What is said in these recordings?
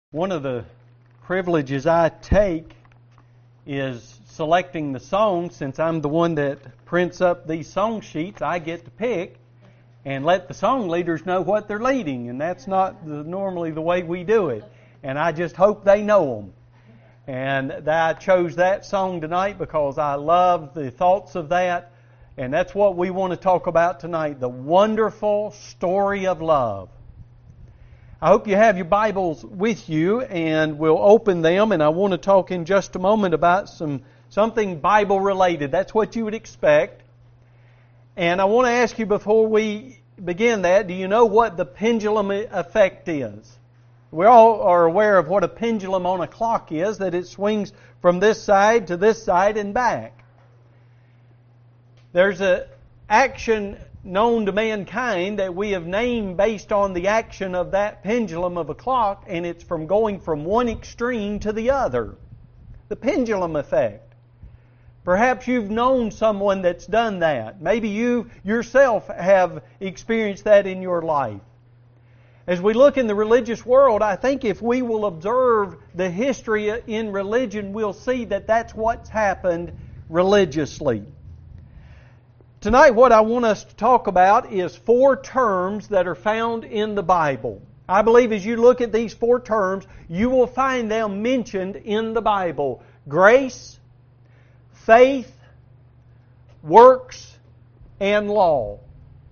One of the privileges I take is selecting the songs. Since I'm the one that prints up these song sheets, I get to pick and let the song leaders know what they're leading. And that's not normally the way we do it. And I just hope they know them. And I chose that song tonight because I love the thoughts of that. And that's what we want to talk about tonight, the wonderful story of love. I hope you have your Bibles with you, and we'll open them, and I want to talk in just a moment about something Bible related. That's what you would expect. And I want to ask you before we begin that, do you know what the pendulum effect is? We all are aware of what a pendulum on a clock is, that it swings from this side to this side and back. There's an action known to mankind that we have named based on the action of that pendulum of a clock, and it's from going from one extreme to the other. The pendulum effect. Perhaps you've known someone that's done that. Maybe you yourself have experienced that in your life. As we look in the religious world, I think if we will observe the history in religion, we'll see that that's what's happened religiously. Tonight what I want us to talk about is 4 terms that are found in the Bible. I believe as you look at these 4 terms, you will find them mentioned in the Bible. Grace, faith, works, and law.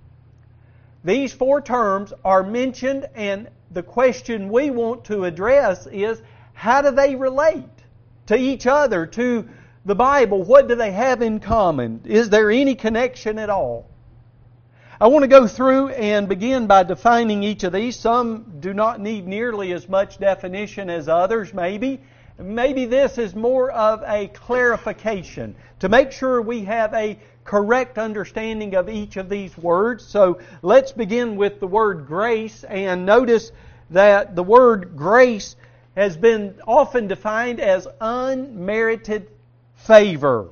These 4 terms are mentioned, and the question we want to address is, how do they relate to each other, to the Bible? What do they have in common? Is there any connection at all? I want to go through and begin by defining each of these. Some do not need nearly as much definition as others, maybe. Maybe this is more of a clarification to make sure we have a correct understanding of each of these words. So let's begin with the word grace, and notice that the word grace has been often defined as unmerited favor.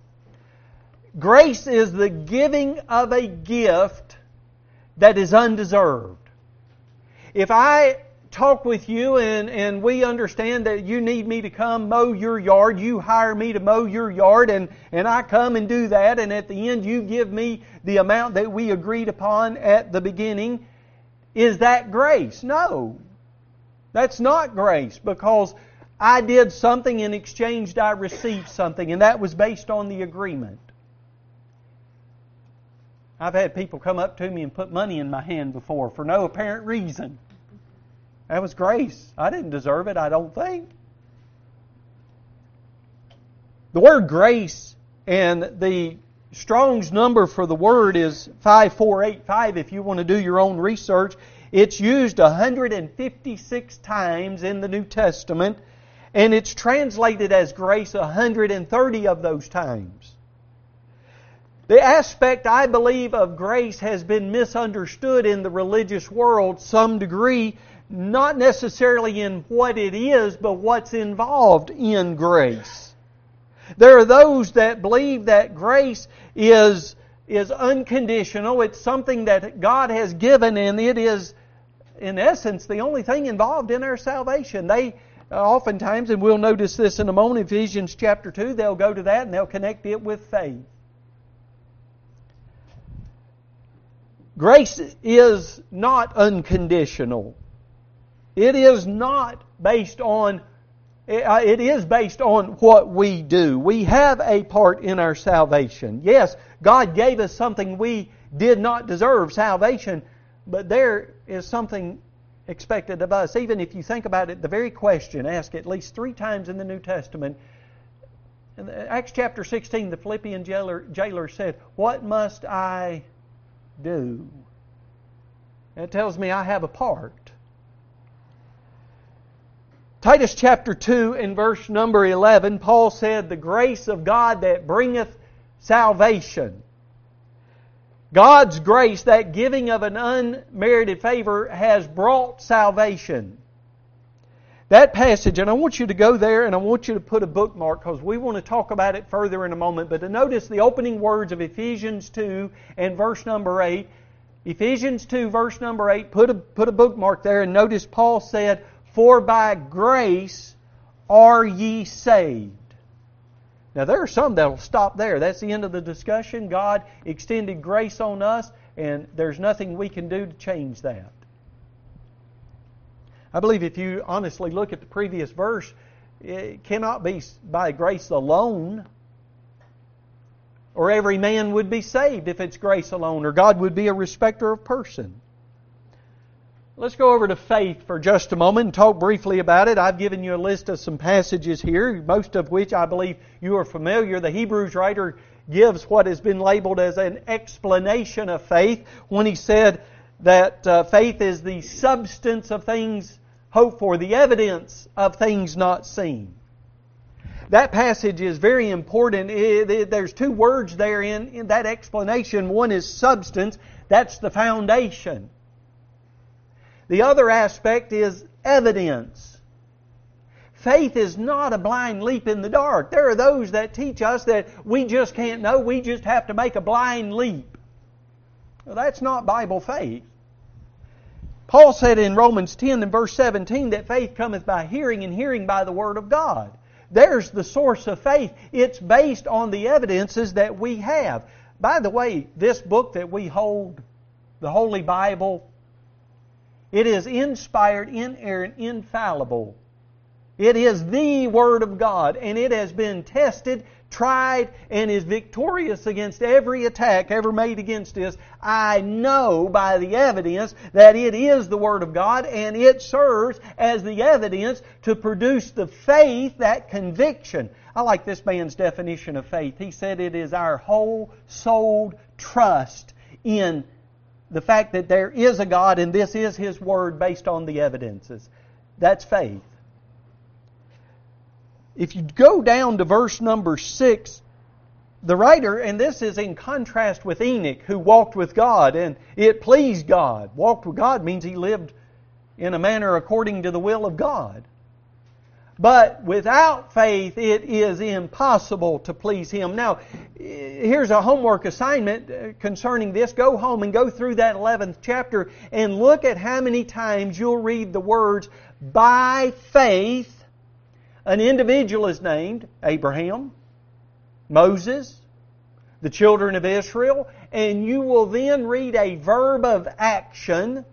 Grace is the giving of a gift that is undeserved. If I talk with you and we understand that you need me to come mow your yard, you hire me to mow your yard, and I come and do that, and at the end you give me the amount that we agreed upon at the beginning, is that grace? No. That's not grace, because I did something, in exchange I received something, and that was based on the agreement. I've had people come up to me and put money in my hand before for no apparent reason. That was grace. I didn't deserve it, I don't think. The word grace, and the Strong's number for the word is 5485 if you want to do your own research. It's used 156 times in the New Testament, and it's translated as grace 130 of those times. The aspect, I believe, of grace has been misunderstood in the religious world to some degree, not necessarily in what it is, but what's involved in grace. There are those that believe that grace is unconditional. It's something that God has given, and it is, in essence, the only thing involved in our salvation. They oftentimes, and we'll notice this in a moment, Ephesians chapter 2, they'll go to that and they'll connect it with faith. Grace is not unconditional. It is not based on, it is based on what we do. We have a part in our salvation. Yes, God gave us something we did not deserve, salvation, but there is something expected of us. Even if you think about it, the very question asked at least 3 times in the New Testament. In Acts chapter 16, the Philippian jailer said, "What must I do?" It tells me I have a part. Titus chapter 2 and verse number 11, Paul said, "The grace of God that bringeth salvation." God's grace, that giving of an unmerited favor, has brought salvation. That passage, and I want you to go there and I want you to put a bookmark because we want to talk about it further in a moment. But to notice the opening words of Ephesians 2 and verse number 8. Ephesians 2 verse number 8, put a bookmark there, and notice Paul said, For by grace are ye saved. Now there are some that will stop there. That's the end of the discussion. God extended grace on us, and there's nothing we can do to change that. I believe if you honestly look at the previous verse, it cannot be by grace alone, or every man would be saved if it's grace alone, or God would be a respecter of person. Let's go over to faith for just a moment and talk briefly about it. I've given you a list of some passages here, most of which I believe you are familiar. The Hebrews writer gives what has been labeled as an explanation of faith when he said that faith is the substance of things hoped for, the evidence of things not seen. That passage is very important. There's two words there in that explanation. One is substance. That's the foundation. The other aspect is evidence. Faith is not a blind leap in the dark. There are those that teach us that we just can't know, we just have to make a blind leap. Well, that's not Bible faith. Paul said in Romans 10 and verse 17 that faith cometh by hearing, and hearing by the Word of God. There's the source of faith. It's based on the evidences that we have. By the way, this book that we hold, the Holy Bible, it is inspired, inerrant, infallible. It is the Word of God, and it has been tested, tried, and is victorious against every attack ever made against us. I know by the evidence that it is the Word of God, and it serves as the evidence to produce the faith, that conviction. I like this man's definition of faith. He said it is our whole-souled trust in the fact that there is a God and this is His Word based on the evidences. That's faith. If you go down to verse number 6, the writer, and this is in contrast with Enoch, who walked with God and it pleased God. Walked with God means he lived in a manner according to the will of God. But without faith, it is impossible to please Him. Now, here's a homework assignment concerning this. Go home and go through that 11th chapter and look at how many times you'll read the words, by faith. An individual is named, Abraham, Moses, the children of Israel, and you will then read a verb of action.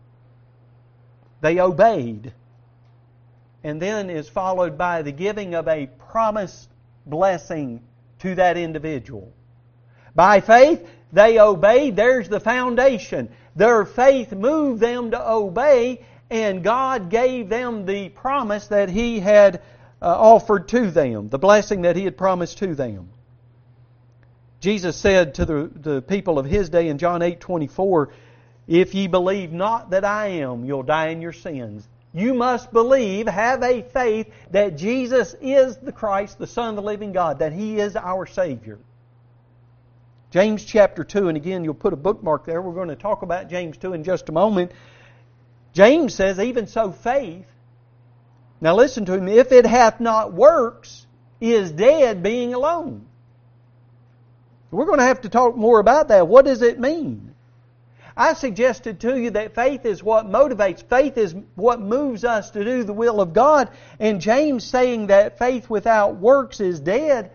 They obeyed. And then is followed by the giving of a promised blessing to that individual. By faith, they obeyed. There's the foundation. Their faith moved them to obey, and God gave them the promise that He had offered to them, the blessing that He had promised to them. Jesus said to the people of His day in John 8:24, if ye believe not that I am, you'll die in your sins. You must believe, have a faith that Jesus is the Christ, the Son of the living God, that He is our Savior. James chapter 2, and again you'll put a bookmark there. We're going to talk about James 2 in just a moment. James says, even so faith, now listen to him, if it hath not works, is dead being alone. We're going to have to talk more about that. What does it mean? I suggested to you that faith is what motivates. Faith is what moves us to do the will of God. And James saying that faith without works is dead.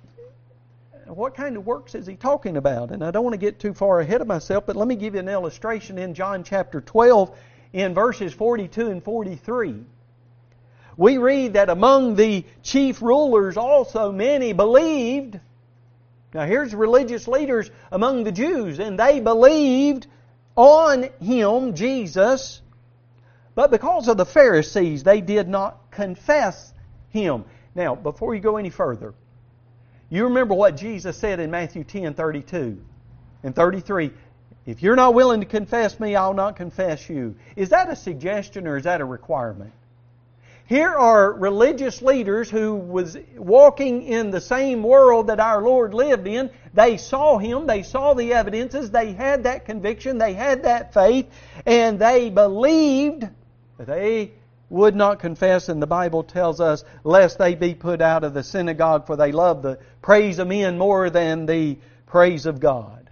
What kind of works is he talking about? And I don't want to get too far ahead of myself, but let me give you an illustration in John chapter 12 in verses 42 and 43. We read that among the chief rulers also many believed. Now here's religious leaders among the Jews, and they believed on Him, Jesus, but because of the Pharisees, they did not confess Him. Now, before you go any further, you remember what Jesus said in Matthew 10:32 and 33. If you're not willing to confess me, I'll not confess you. Is that a suggestion or is that a requirement? Here are religious leaders who was walking in the same world that our Lord lived in. They saw Him, they saw the evidences, they had that conviction, they had that faith, and they believed, but they would not confess, and the Bible tells us, lest they be put out of the synagogue, for they love the praise of men more than the praise of God.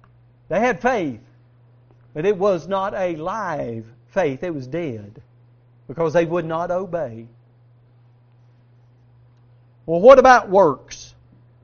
They had faith, but it was not a live faith, it was dead. because they would not obey. Well, what about works?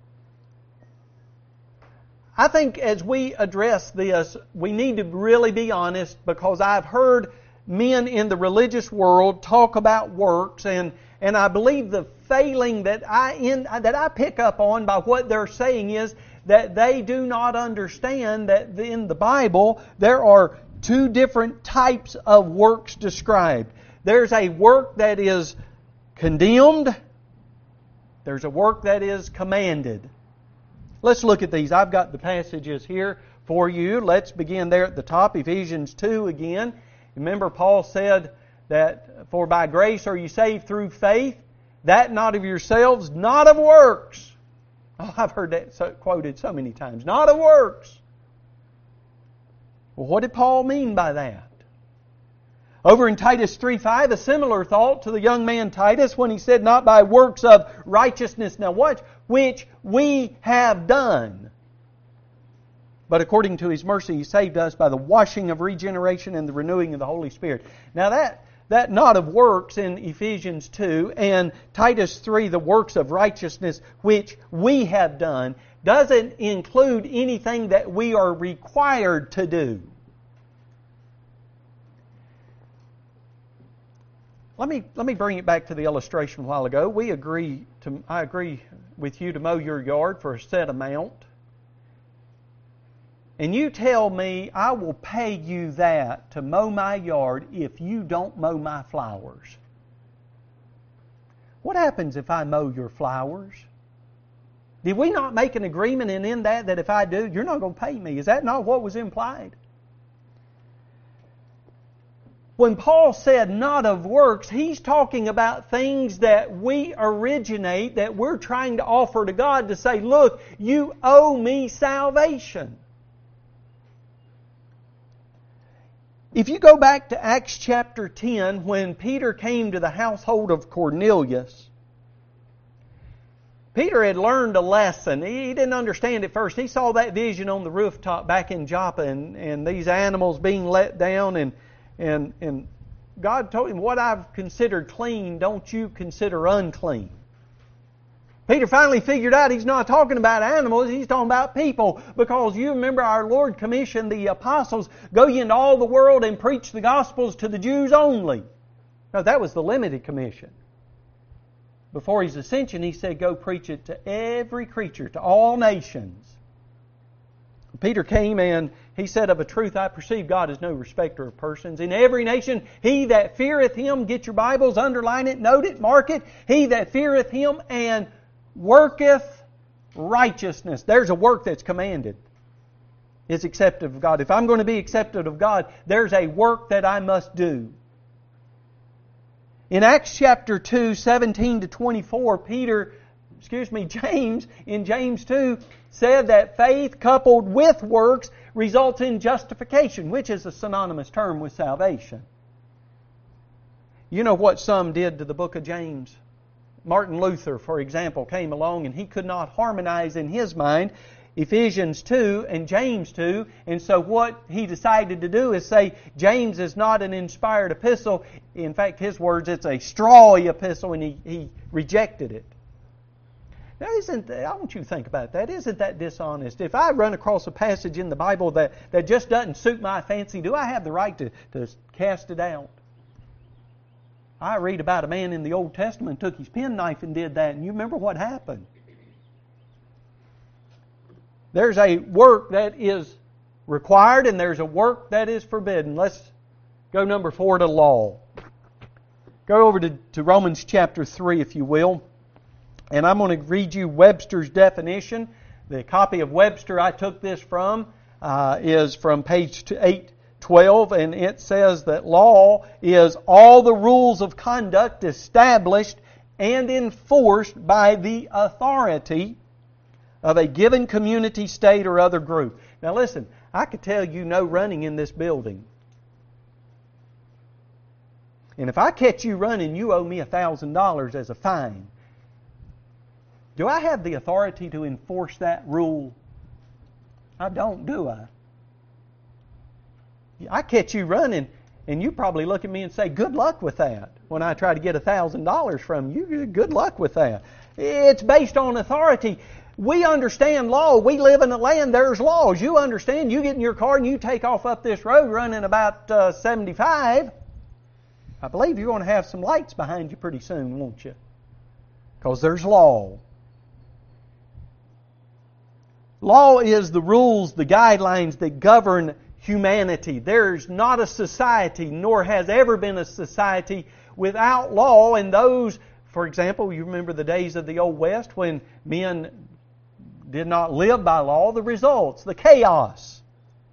I think as we address this, we need to really be honest, because I've heard men in the religious world talk about works, and I believe the failing that I pick up on by what they're saying is that they do not understand that in the Bible there are two different types of works described. There's a work that is condemned. There's a work that is commanded. Let's look at these. I've got the passages here for you. Let's begin there at the top, Ephesians 2 again. Remember, Paul said that, "For by grace are you saved through faith, that not of yourselves, not of works." Oh, I've heard that quoted so many times. Not of works. Well, what did Paul mean by that? Over in Titus 3:5, a similar thought to the young man Titus when he said, "Not by works of righteousness." Now watch, "which we have done. But according to His mercy He saved us by the washing of regeneration and the renewing of the Holy Spirit." Now that not of works in Ephesians 2 and Titus 3, the works of righteousness which we have done, doesn't include anything that we are required to do. Let me bring it back to the illustration a while ago. I agree with you to mow your yard for a set amount. And you tell me I will pay you that to mow my yard if you don't mow my flowers. What happens if I mow your flowers? Did we not make an agreement in that if I do, you're not going to pay me? Is that not what was implied? When Paul said not of works, he's talking about things that we originate, that we're trying to offer to God to say, "Look, you owe me salvation." If you go back to Acts chapter 10, when Peter came to the household of Cornelius, Peter had learned a lesson. He didn't understand it first. He saw that vision on the rooftop back in Joppa and these animals being let down, and God told him, "What I've considered clean, don't you consider unclean." Peter finally figured out he's not talking about animals, he's talking about people. Because you remember our Lord commissioned the apostles, "Go ye into all the world and preach the Gospels to the Jews only." Now that was the limited commission. Before His ascension, He said, "Go preach it to every creature, to all nations." Peter came and he said, "Of a truth I perceive God is no respecter of persons. In every nation he that feareth Him," get your Bibles, underline it, note it, mark it, "he that feareth Him and worketh righteousness." There's a work that's commanded. Is accepted of God. If I'm going to be accepted of God, there's a work that I must do. In Acts chapter 2, 17 to 24, James, in James 2, said that faith coupled with works results in justification, which is a synonymous term with salvation. You know what some did to the book of James? Martin Luther, for example, came along and he could not harmonize in his mind Ephesians 2 and James 2, and so what he decided to do is say James is not an inspired epistle. In fact, his words, it's a strawy epistle, and he rejected it. Now, I want you to think about that. Isn't that dishonest? If I run across a passage in the Bible that just doesn't suit my fancy, do I have the right to cast it out? I read about a man in the Old Testament took his penknife and did that, and you remember what happened. There's a work that is required and there's a work that is forbidden. Let's go number 4 to law. Go over to Romans chapter 3, if you will. And I'm going to read you Webster's definition. The copy of Webster I took this from is from page 812, and it says that law is all the rules of conduct established and enforced by the authority of a given community, state, or other group. Now listen, I could tell you no running in this building. And if I catch you running, you owe me $1,000 as a fine. Do I have the authority to enforce that rule? I don't, do I? I catch you running, And you probably look at me and say, good luck with that. When I try to get $1,000 from you, good luck with that. It's based on authority. We understand law. We live in a land, there's laws. You understand, you get in your car and you take off up this road running about 75. I believe you're going to have some lights behind you pretty soon, won't you? Because there's law. Law is the rules, the guidelines that govern humanity. There's not a society, nor has ever been a society without law. And those, for example, you remember the days of the Old West when men did not live by law, the results, the chaos.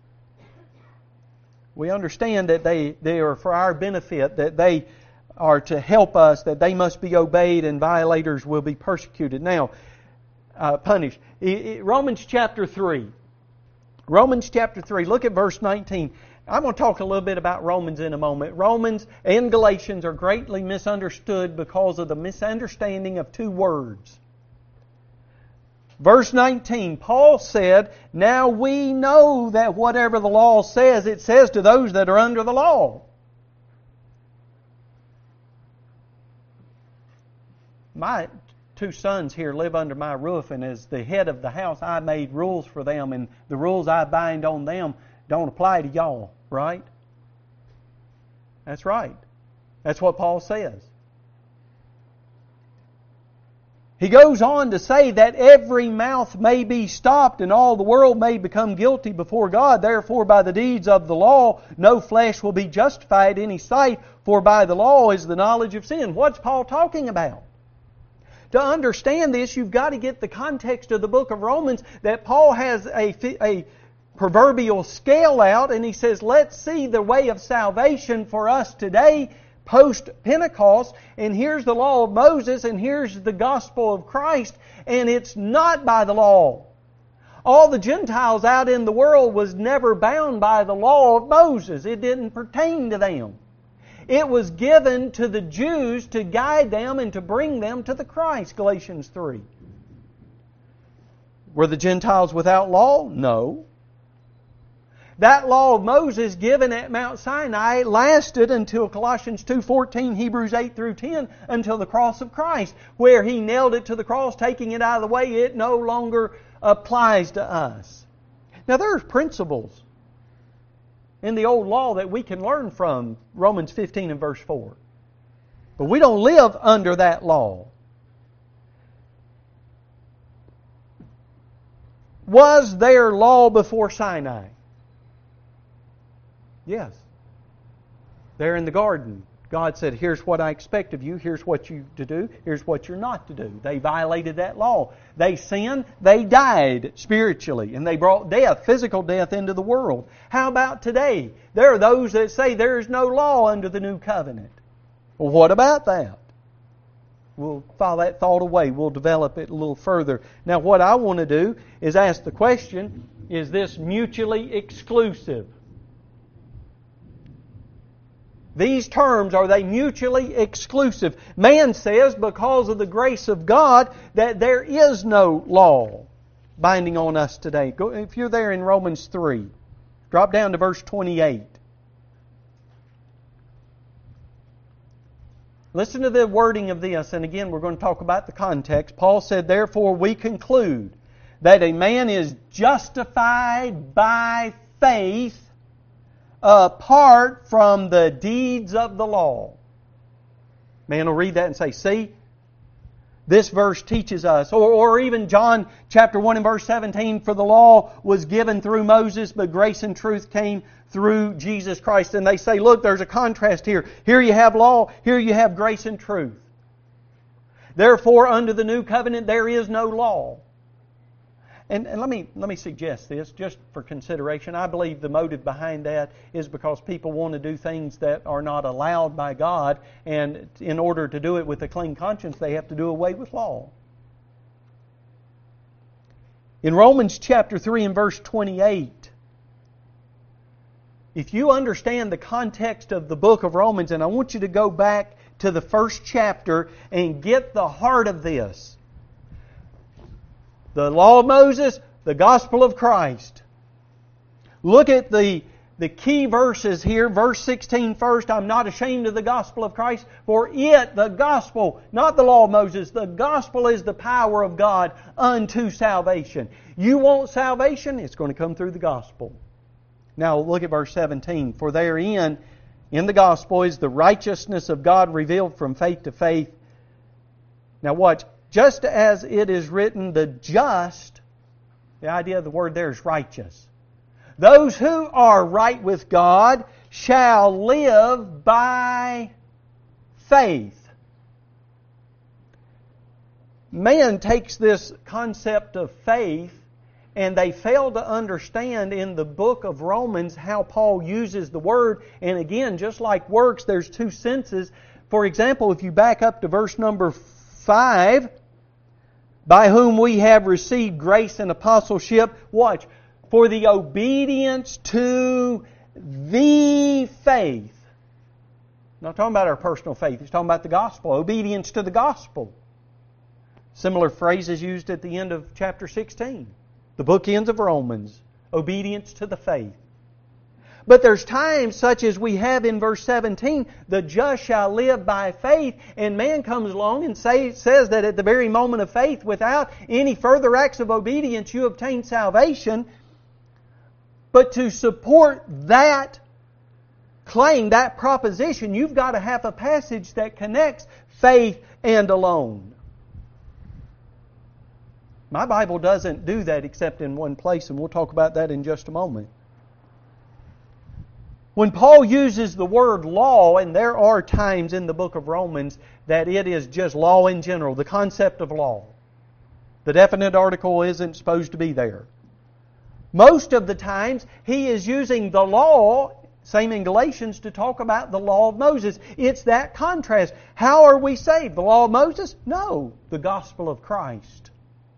We understand that they are for our benefit, that they are to help us, that they must be obeyed, and violators will be persecuted. Now, punished. Romans chapter 3. Romans chapter 3, look at verse 19. I'm going to talk a little bit about Romans in a moment. Romans and Galatians are greatly misunderstood because of the misunderstanding of two words. Verse 19, Paul said, now we know that whatever the law says, it says to those that are under the law. My two sons here live under my roof, and as the head of the house, I made rules for them, and the rules I bind on them don't apply to y'all, right? That's right. That's what Paul says. He goes on to say that every mouth may be stopped and all the world may become guilty before God. Therefore, by the deeds of the law, no flesh will be justified in His sight, for by the law is the knowledge of sin. What's Paul talking about? To understand this, you've got to get the context of the book of Romans, that Paul has a proverbial scale out, and he says, let's see the way of salvation for us today, post-Pentecost, and here's the law of Moses, and here's the gospel of Christ, and it's not by the law. All the Gentiles out in the world was never bound by the law of Moses. It didn't pertain to them. It was given to the Jews to guide them and to bring them to the Christ, Galatians 3. Were the Gentiles without law? No. That law of Moses given at Mount Sinai lasted until Colossians 2:14, Hebrews 8 through 10, until the cross of Christ, where He nailed it to the cross, taking it out of the way. It no longer applies to us. Now there's principles in the old law that we can learn from, Romans 15 and verse 4. But we don't live under that law. Was there law before Sinai? Yes. There in the garden, God said, here's what I expect of you, here's what you to do, here's what you're not to do. They violated that law. They sinned, they died spiritually, and they brought death, physical death, into the world. How about today? There are those that say there is no law under the new covenant. Well, what about that? We'll file that thought away. We'll develop it a little further. Now, what I want to do is ask the question, is this mutually exclusive? These terms, are they mutually exclusive? Man says, because of the grace of God, that there is no law binding on us today. Go, if you're there in Romans 3, drop down to verse 28. Listen to the wording of this, and again we're going to talk about the context. Paul said, therefore we conclude that a man is justified by faith apart from the deeds of the law. Man will read that and say, see, this verse teaches us. Or even John chapter 1 and verse 17, for the law was given through Moses, but grace and truth came through Jesus Christ. And they say, look, there's a contrast here. Here you have law, here you have grace and truth. Therefore, under the new covenant, there is no law. And let me suggest this, just for consideration. I believe the motive behind that is because people want to do things that are not allowed by God, and in order to do it with a clean conscience, they have to do away with law. In Romans chapter 3 and verse 28, if you understand the context of the book of Romans, and I want you to go back to the first chapter and get the heart of this. The law of Moses, the gospel of Christ. Look at the The key verses here, verse 16 first, I'm not ashamed of the gospel of Christ, for it, the gospel, not the law of Moses, the gospel is the power of God unto salvation. You want salvation? It's going to come through the gospel. Now look at verse 17. For therein, in the gospel, is the righteousness of God revealed from faith to faith. Now watch. Just as it is written, the just, the idea of the word there is righteous. Those who are right with God shall live by faith. Man takes this concept of faith and they fail to understand in the book of Romans how Paul uses the word. And again, just like works, there's two senses. For example, if you back up to verse number 5, by whom we have received grace and apostleship, watch, for the obedience to the faith. Not talking about our personal faith, he's talking about the gospel, obedience to the gospel. Similar phrases used at the end of chapter 16. The bookends of Romans, obedience to the faith. But there's times such as we have in verse 17, the just shall live by faith, and man comes along and says that at the very moment of faith, without any further acts of obedience, you obtain salvation. But to support that claim, that proposition, you've got to have a passage that connects faith and alone. My Bible doesn't do that except in one place, and we'll talk about that in just a moment. When Paul uses the word law, and there are times in the book of Romans that it is just law in general, the concept of law. The definite article isn't supposed to be there. Most of the times, he is using the law, same in Galatians, to talk about the law of Moses. It's that contrast. How are we saved? The law of Moses? No, the gospel of Christ.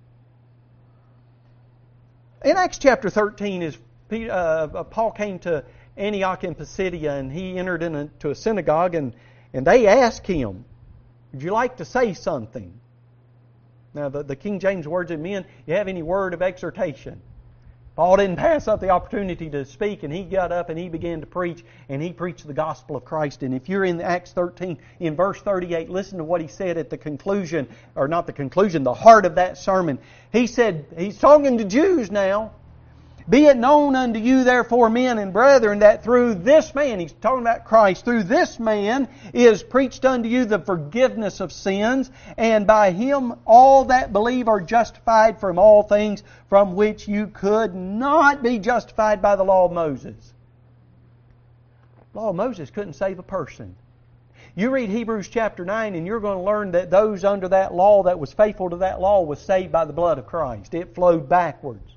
In Acts chapter 13, Paul came to Antioch in Pisidia, and he entered into a synagogue, and they asked him, would you like to say something? Now, the King James words it mean, you have any word of exhortation? Paul didn't pass up the opportunity to speak, and he got up and he began to preach, and he preached the gospel of Christ. And if you're in Acts 13, in verse 38, listen to what he said at the conclusion, or not the conclusion, the heart of that sermon. He said, he's talking to Jews now, be it known unto you, therefore, men and brethren, that through this man, he's talking about Christ, through this man is preached unto you the forgiveness of sins, and by him all that believe are justified from all things from which you could not be justified by the law of Moses. The law of Moses couldn't save a person. You read Hebrews chapter 9 and you're going to learn that those under that law that was faithful to that law was saved by the blood of Christ. It flowed backwards.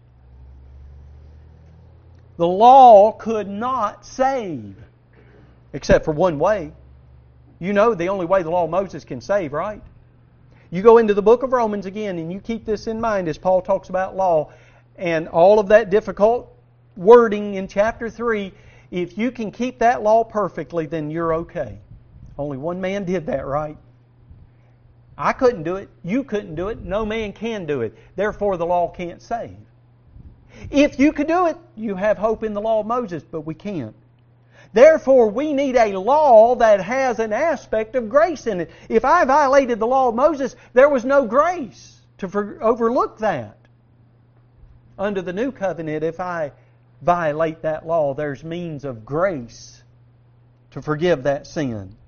The law could not save, except for one way. You know the only way the law of Moses can save, right? You go into the book of Romans again, and you keep this in mind as Paul talks about law and all of that difficult wording in chapter 3. If you can keep that law perfectly, then you're okay. Only one man did that, right? I couldn't do it. You couldn't do it. No man can do it. Therefore, the law can't save. If you could do it, you have hope in the law of Moses, but we can't. Therefore, we need a law that has an aspect of grace in it. If I violated the law of Moses, there was no grace to overlook that. Under the new covenant, if I violate that law, there's means of grace to forgive that sin.